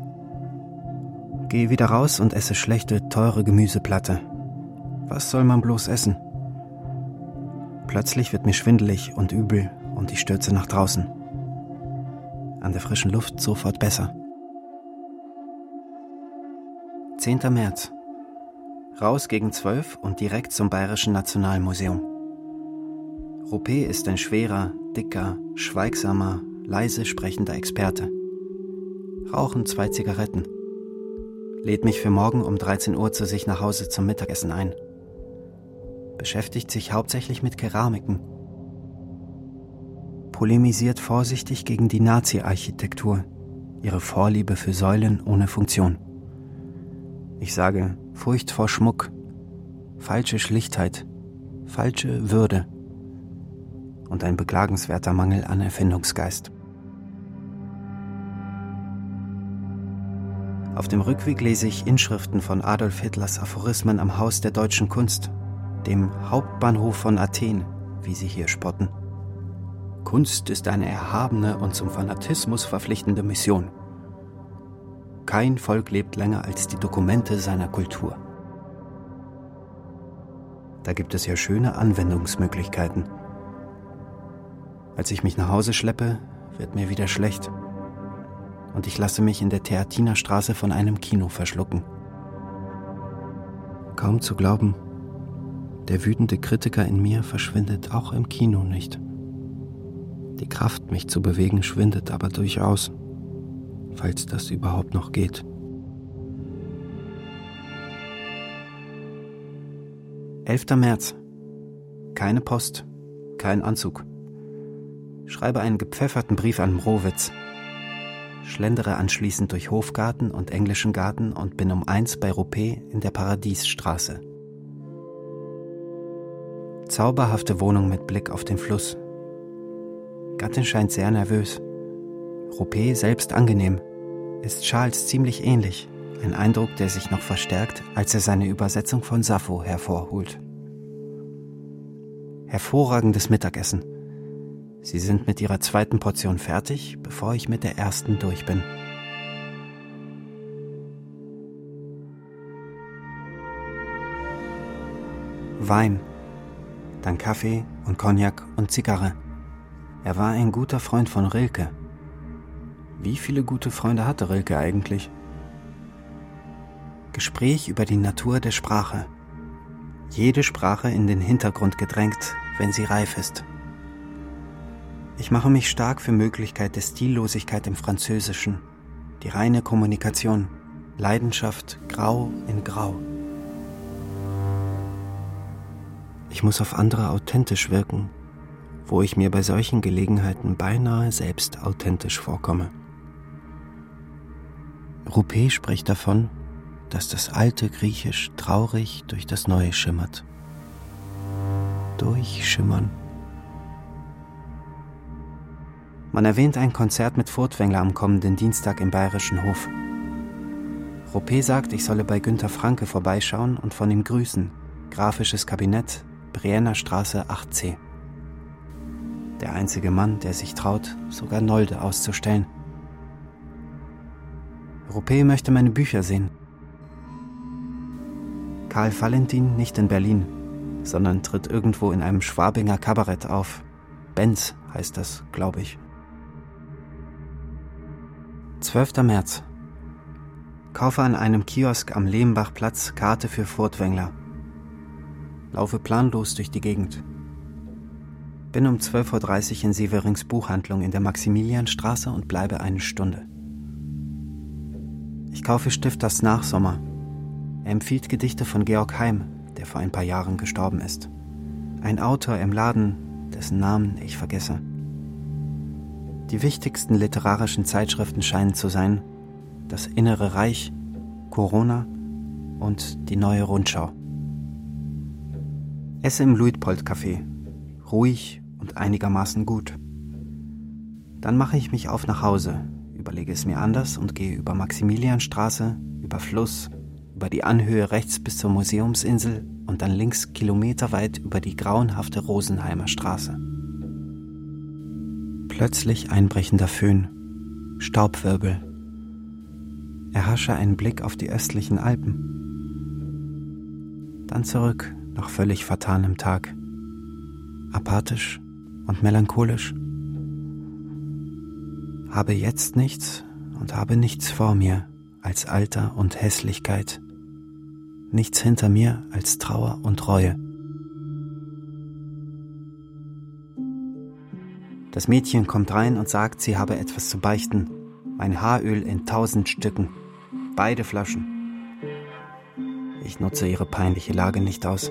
Gehe wieder raus und esse schlechte, teure Gemüseplatte. Was soll man bloß essen? Plötzlich wird mir schwindelig und übel und ich stürze nach draußen. An der frischen Luft sofort besser. 10. März. Raus gegen 12 und direkt zum Bayerischen Nationalmuseum. Rouppé ist ein schwerer, dicker, schweigsamer, leise sprechender Experte. Rauchen 2 Zigaretten. Lädt mich für morgen um 13 Uhr zu sich nach Hause zum Mittagessen ein. Beschäftigt sich hauptsächlich mit Keramiken. Polemisiert vorsichtig gegen die Nazi-Architektur, ihre Vorliebe für Säulen ohne Funktion. Ich sage Furcht vor Schmuck, falsche Schlichtheit, falsche Würde und ein beklagenswerter Mangel an Erfindungsgeist. Auf dem Rückweg lese ich Inschriften von Adolf Hitlers Aphorismen am Haus der deutschen Kunst, dem Hauptbahnhof von Athen, wie sie hier spotten. Kunst ist eine erhabene und zum Fanatismus verpflichtende Mission. Kein Volk lebt länger als die Dokumente seiner Kultur. Da gibt es ja schöne Anwendungsmöglichkeiten. Als ich mich nach Hause schleppe, wird mir wieder schlecht. Und ich lasse mich in der Theatinerstraße von einem Kino verschlucken. Kaum zu glauben, der wütende Kritiker in mir verschwindet auch im Kino nicht. Die Kraft, mich zu bewegen, schwindet aber durchaus, falls das überhaupt noch geht. (11. März) Keine Post, kein Anzug. Schreibe einen gepfefferten Brief an Mrowitz. Schlendere anschließend durch Hofgarten und Englischen Garten und bin um 1 bei Rouppé in der Paradiesstraße. Zauberhafte Wohnung mit Blick auf den Fluss. Gattin scheint sehr nervös. Rouppé selbst angenehm. Ist Charles ziemlich ähnlich. Ein Eindruck, der sich noch verstärkt, als er seine Übersetzung von Sappho hervorholt. Hervorragendes Mittagessen. Sie sind mit ihrer 2. Portion fertig, bevor ich mit der 1. durch bin. Wein, dann Kaffee und Cognac und Zigarre. Er war ein guter Freund von Rilke. Wie viele gute Freunde hatte Rilke eigentlich? Gespräch über die Natur der Sprache. Jede Sprache in den Hintergrund gedrängt, wenn sie reif ist. Ich mache mich stark für Möglichkeit der Stillosigkeit im Französischen, die reine Kommunikation, Leidenschaft grau in grau. Ich muss auf andere authentisch wirken, wo ich mir bei solchen Gelegenheiten beinahe selbst authentisch vorkomme. Rouppé spricht davon, dass das alte Griechisch traurig durch das Neue schimmert. Durchschimmern. Man erwähnt ein Konzert mit Furtwängler am kommenden Dienstag im Bayerischen Hof. Ropé sagt, ich solle bei Günter Franke vorbeischauen und von ihm grüßen. Grafisches Kabinett, Brienner Straße 8c. Der einzige Mann, der sich traut, sogar Nolde auszustellen. Ropé möchte meine Bücher sehen. Karl Valentin nicht in Berlin, sondern tritt irgendwo in einem Schwabinger Kabarett auf. Benz heißt das, glaube ich. 12. März. Kaufe an einem Kiosk am Lehmbachplatz Karte für Furtwängler. Laufe planlos durch die Gegend. Bin um 12.30 Uhr in Severings Buchhandlung in der Maximilianstraße und bleibe eine Stunde. Ich kaufe Stifters Nachsommer. Er empfiehlt Gedichte von Georg Heim, der vor ein paar Jahren gestorben ist. Ein Autor im Laden, dessen Namen ich vergesse. Die wichtigsten literarischen Zeitschriften scheinen zu sein Das Innere Reich, Corona und die Neue Rundschau. Esse im Luitpold-Café. Ruhig und einigermaßen gut. Dann mache ich mich auf nach Hause, überlege es mir anders und gehe über Maximilianstraße, über Fluss, über die Anhöhe rechts bis zur Museumsinsel und dann links kilometerweit über die grauenhafte Rosenheimer Straße. Plötzlich einbrechender Föhn, Staubwirbel. Erhasche einen Blick auf die östlichen Alpen. Dann zurück nach völlig vertanem Tag. Apathisch und melancholisch. Habe jetzt nichts und habe nichts vor mir als Alter und Hässlichkeit. Nichts hinter mir als Trauer und Reue. Das Mädchen kommt rein und sagt, sie habe etwas zu beichten. Mein Haaröl in 1000 Stücken. Beide Flaschen. Ich nutze ihre peinliche Lage nicht aus.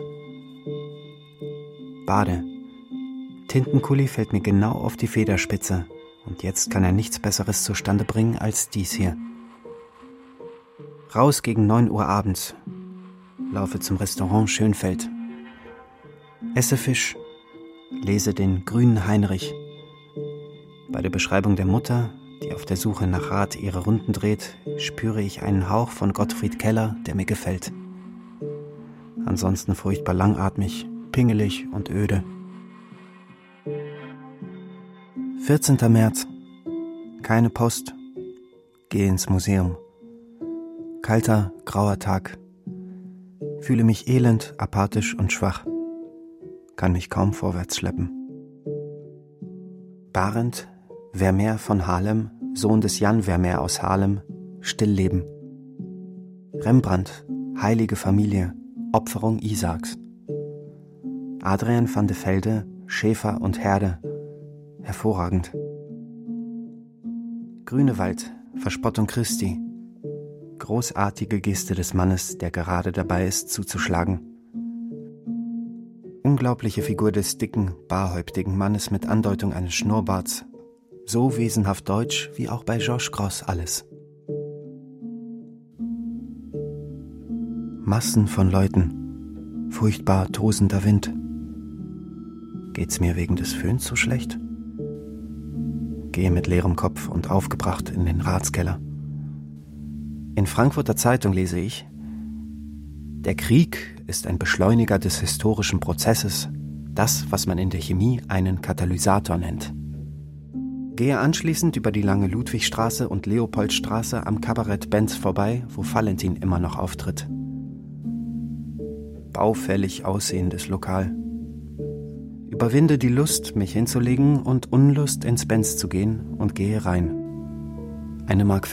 Bade. Tintenkuli fällt mir genau auf die Federspitze und jetzt kann er nichts Besseres zustande bringen als dies hier. Raus gegen 9 Uhr abends. Laufe zum Restaurant Schönfeld. Esse Fisch. Lese den Grünen Heinrich. Bei der Beschreibung der Mutter, die auf der Suche nach Rat ihre Runden dreht, spüre ich einen Hauch von Gottfried Keller, der mir gefällt. Ansonsten furchtbar langatmig, pingelig und öde. 14. März. Keine Post. Gehe ins Museum. Kalter, grauer Tag. Fühle mich elend, apathisch und schwach. Kann mich kaum vorwärts schleppen. Barend, Vermeer von Haarlem, Sohn des Jan Vermeer aus Haarlem, Stillleben. Rembrandt, heilige Familie, Opferung Isaaks. Adrian van de Velde, Schäfer und Herde, hervorragend. Grünewald, Verspottung Christi. Großartige Geste des Mannes, der gerade dabei ist, zuzuschlagen. Unglaubliche Figur des dicken, barhäuptigen Mannes mit Andeutung eines Schnurrbarts. So wesenhaft deutsch wie auch bei Georges Grosz alles. Massen von Leuten. Furchtbar tosender Wind. Geht's mir wegen des Föhns so schlecht? Gehe mit leerem Kopf und aufgebracht in den Ratskeller. In Frankfurter Zeitung lese ich: Der Krieg ist ein Beschleuniger des historischen Prozesses, das, was man in der Chemie einen Katalysator nennt. Gehe anschließend über die lange Ludwigstraße und Leopoldstraße am Kabarett Benz vorbei, wo Valentin immer noch auftritt. Baufällig aussehendes Lokal. Überwinde die Lust, mich hinzulegen und Unlust, ins Benz zu gehen und gehe rein. 1,50 Mark.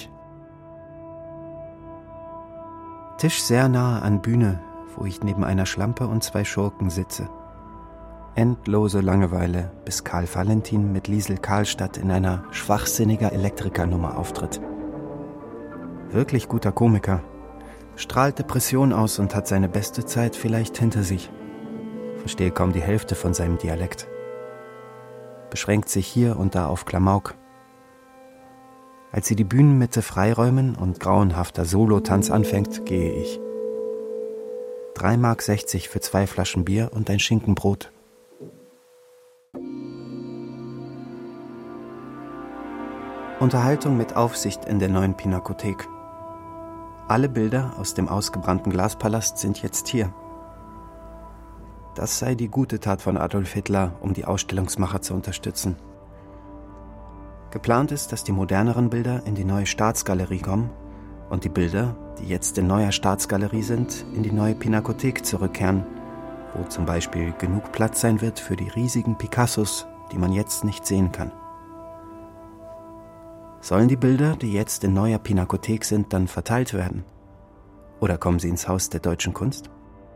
Tisch sehr nahe an Bühne, wo ich neben einer Schlampe und 2 Schurken sitze. Endlose Langeweile, bis Karl Valentin mit Liesel Karlstadt in einer schwachsinniger Elektrikernummer auftritt. Wirklich guter Komiker. Strahlt Depression aus und hat seine beste Zeit vielleicht hinter sich. Verstehe kaum die Hälfte von seinem Dialekt. Beschränkt sich hier und da auf Klamauk. Als sie die Bühnenmitte freiräumen und grauenhafter Solotanz anfängt, gehe ich. 3,60 Mark für 2 Flaschen Bier und ein Schinkenbrot. Unterhaltung mit Aufsicht in der neuen Pinakothek. Alle Bilder aus dem ausgebrannten Glaspalast sind jetzt hier. Das sei die gute Tat von Adolf Hitler, um die Ausstellungsmacher zu unterstützen. Geplant ist, dass die moderneren Bilder in die neue Staatsgalerie kommen und die Bilder, die jetzt in neuer Staatsgalerie sind, in die neue Pinakothek zurückkehren, wo zum Beispiel genug Platz sein wird für die riesigen Picassos, die man jetzt nicht sehen kann. Sollen die Bilder, die jetzt in neuer Pinakothek sind, dann verteilt werden? Oder kommen sie ins Haus der Deutschen Kunst?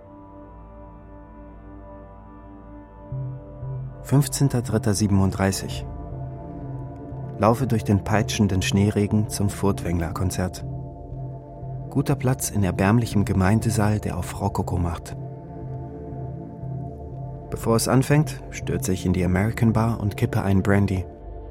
15.03.37. Laufe durch den peitschenden Schneeregen zum Furtwängler-Konzert. Guter Platz in erbärmlichem Gemeindesaal, der auf Rokoko macht. Bevor es anfängt, stürze ich in die American Bar und kippe einen Brandy.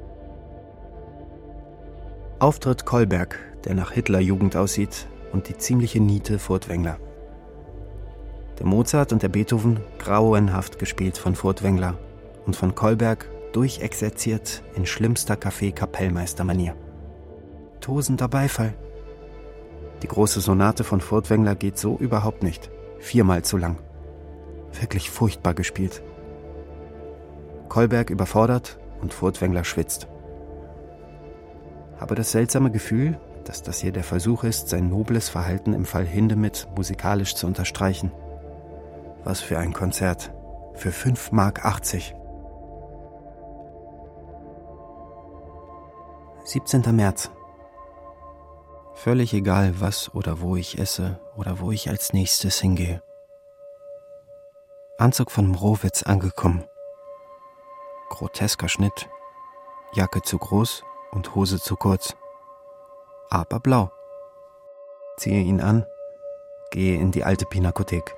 Auftritt Kolberg, der nach Hitlerjugend aussieht, und die ziemliche Niete Furtwängler. Der Mozart und der Beethoven grauenhaft gespielt von Furtwängler und von Kolberg durchexerziert in schlimmster Café-Kapellmeister-Manier. Tosender Beifall. Die große Sonate von Furtwängler geht so überhaupt nicht. 4-mal zu lang. Wirklich furchtbar gespielt. Kolberg überfordert und Furtwängler schwitzt. Habe das seltsame Gefühl, dass das hier der Versuch ist, sein nobles Verhalten im Fall Hindemith musikalisch zu unterstreichen. Was für ein Konzert. Für 5,80 Mark. 17. März. Völlig egal, was oder wo ich esse oder wo ich als nächstes hingehe. Anzug von Mrowitz angekommen. Grotesker Schnitt. Jacke zu groß und Hose zu kurz. Aber blau. Ziehe ihn an, gehe in die alte Pinakothek.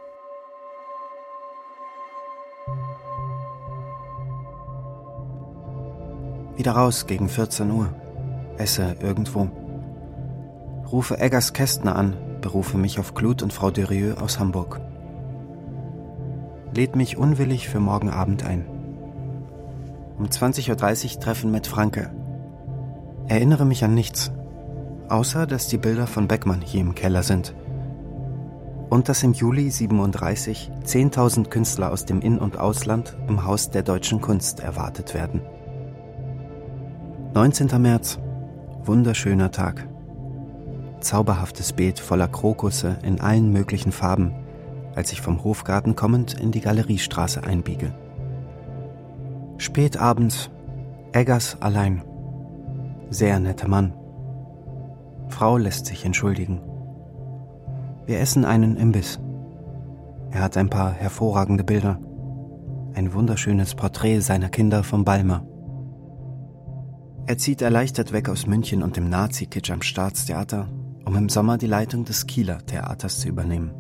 Wieder raus gegen 14 Uhr. Esse irgendwo. Rufe Eggers Kästner an, berufe mich auf Clut und Frau Derieux aus Hamburg. Lädt mich unwillig für morgen Abend ein. Um 20.30 Uhr Treffen mit Franke. Erinnere mich an nichts, außer dass die Bilder von Beckmann hier im Keller sind. Und dass im Juli 37 10.000 Künstler aus dem In- und Ausland im Haus der Deutschen Kunst erwartet werden. 19. März. Wunderschöner Tag. Zauberhaftes Beet voller Krokusse in allen möglichen Farben, als ich vom Hofgarten kommend in die Galeriestraße einbiege. Spät abends, Eggers allein. Sehr netter Mann. Frau lässt sich entschuldigen. Wir essen einen Imbiss. Er hat ein paar hervorragende Bilder. Ein wunderschönes Porträt seiner Kinder vom Balmer. Er zieht erleichtert weg aus München und dem Nazi-Kitsch am Staatstheater, um im Sommer die Leitung des Kieler Theaters zu übernehmen.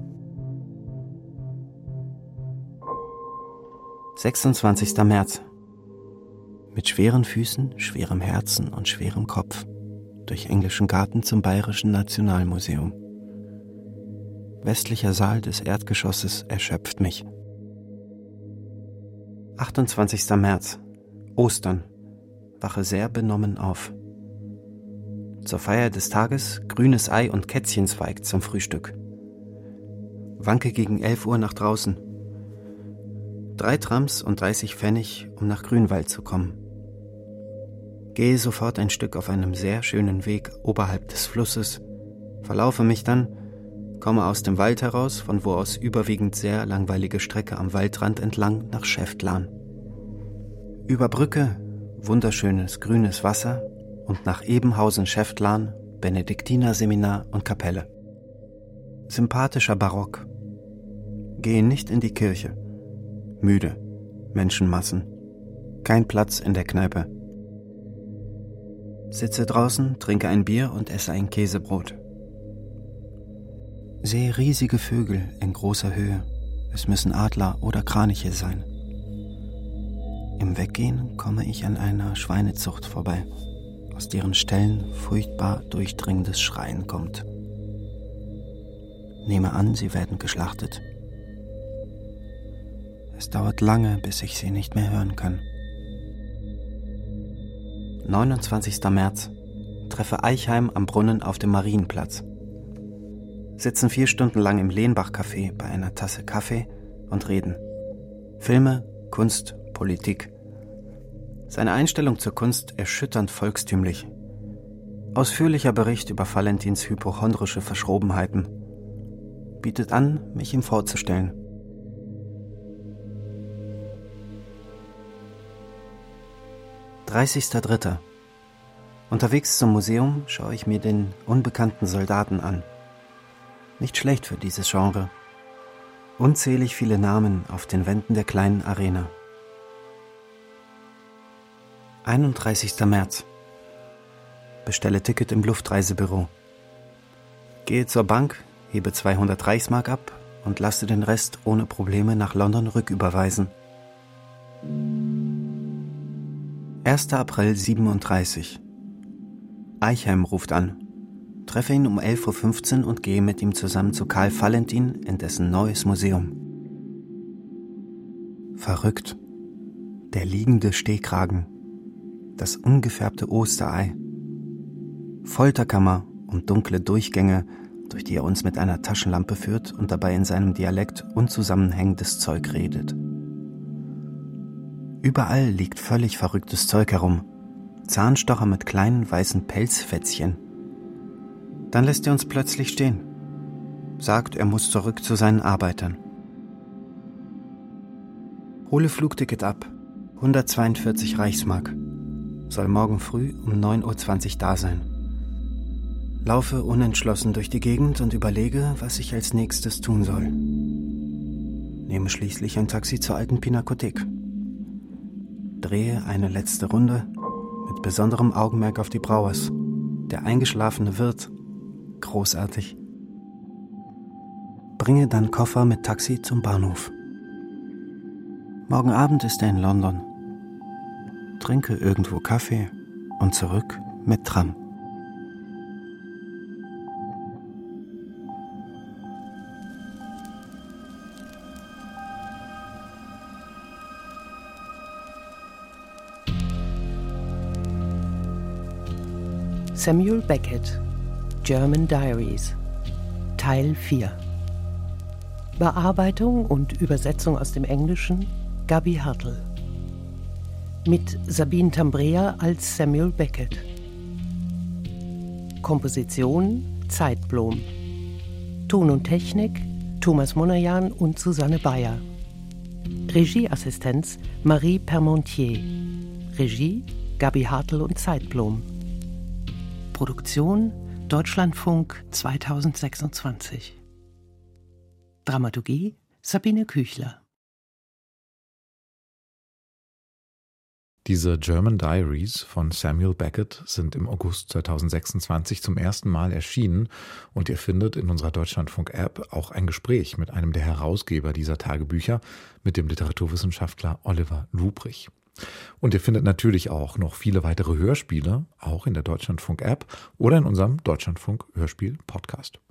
26. März. Mit schweren Füßen, schwerem Herzen und schwerem Kopf durch englischen Garten zum Bayerischen Nationalmuseum. Westlicher Saal des Erdgeschosses erschöpft mich. 28. März. Ostern. Wache sehr benommen auf. Zur Feier des Tages grünes Ei und Kätzchenzweig zum Frühstück. Wanke gegen 11 Uhr nach draußen. 3 Trams und 30 Pfennig, um nach Grünwald zu kommen. Gehe sofort ein Stück auf einem sehr schönen Weg oberhalb des Flusses, verlaufe mich dann, komme aus dem Wald heraus, von wo aus überwiegend sehr langweilige Strecke am Waldrand entlang nach Schäftlarn. Über Brücke, wunderschönes grünes Wasser und nach Ebenhausen-Schäftlarn, Benediktinerseminar und Kapelle. Sympathischer Barock. Gehe nicht in die Kirche. Müde, Menschenmassen. Kein Platz in der Kneipe. Sitze draußen, trinke ein Bier und esse ein Käsebrot. Sehe riesige Vögel in großer Höhe. Es müssen Adler oder Kraniche sein. Im Weggehen komme ich an einer Schweinezucht vorbei, aus deren Ställen furchtbar durchdringendes Schreien kommt. Nehme an, sie werden geschlachtet. Es dauert lange, bis ich sie nicht mehr hören kann. 29. März. treffe Eichheim am Brunnen auf dem Marienplatz. Sitzen 4 Stunden lang im Lehnbach-Café bei einer Tasse Kaffee und reden. Filme, Kunst, Politik. Seine Einstellung zur Kunst erschütternd volkstümlich. Ausführlicher Bericht über Valentins hypochondrische Verschrobenheiten. Bietet an, mich ihm vorzustellen. »30.03. Unterwegs zum Museum schaue ich mir den unbekannten Soldaten an. Nicht schlecht für dieses Genre. Unzählig viele Namen auf den Wänden der kleinen Arena. 31. März. Bestelle Ticket im Luftreisebüro. Gehe zur Bank, hebe 200 Reichsmark ab und lasse den Rest ohne Probleme nach London rücküberweisen. 1. April 37. Eichheim ruft an. Treffe ihn um 11.15 Uhr und gehe mit ihm zusammen zu Karl Valentin in dessen neues Museum. Verrückt. Der liegende Stehkragen. Das ungefärbte Osterei. Folterkammer und dunkle Durchgänge, durch die er uns mit einer Taschenlampe führt und dabei in seinem Dialekt unzusammenhängendes Zeug redet. Überall liegt völlig verrücktes Zeug herum. Zahnstocher mit kleinen weißen Pelzfätzchen. Dann lässt er uns plötzlich stehen. Sagt, er muss zurück zu seinen Arbeitern. Hole Flugticket ab. 142 Reichsmark. Soll morgen früh um 9.20 Uhr da sein. Laufe unentschlossen durch die Gegend und überlege, was ich als nächstes tun soll. Nehme schließlich ein Taxi zur alten Pinakothek. Drehe eine letzte Runde, mit besonderem Augenmerk auf die Brauers. Der eingeschlafene Wirt, großartig. Bringe dann Koffer mit Taxi zum Bahnhof. Morgen Abend ist er in London. Trinke irgendwo Kaffee und zurück mit Tram. Samuel Beckett, German Diaries, Teil 4. Bearbeitung und Übersetzung aus dem Englischen Gabi Hartl. Mit Sabine Tambrea als Samuel Beckett. Komposition Zeitblom. Ton und Technik Thomas Monajan und Susanne Bayer. Regieassistenz Marie Permontier. Regie Gabi Hartl und Zeitblom. Produktion Deutschlandfunk 2026. Dramaturgie Sabine Küchler. Diese German Diaries von Samuel Beckett sind im August 2026 zum ersten Mal erschienen und ihr findet in unserer Deutschlandfunk-App auch ein Gespräch mit einem der Herausgeber dieser Tagebücher, mit dem Literaturwissenschaftler Oliver Lubrich. Und ihr findet natürlich auch noch viele weitere Hörspiele, auch in der Deutschlandfunk-App oder in unserem Deutschlandfunk-Hörspiel-Podcast.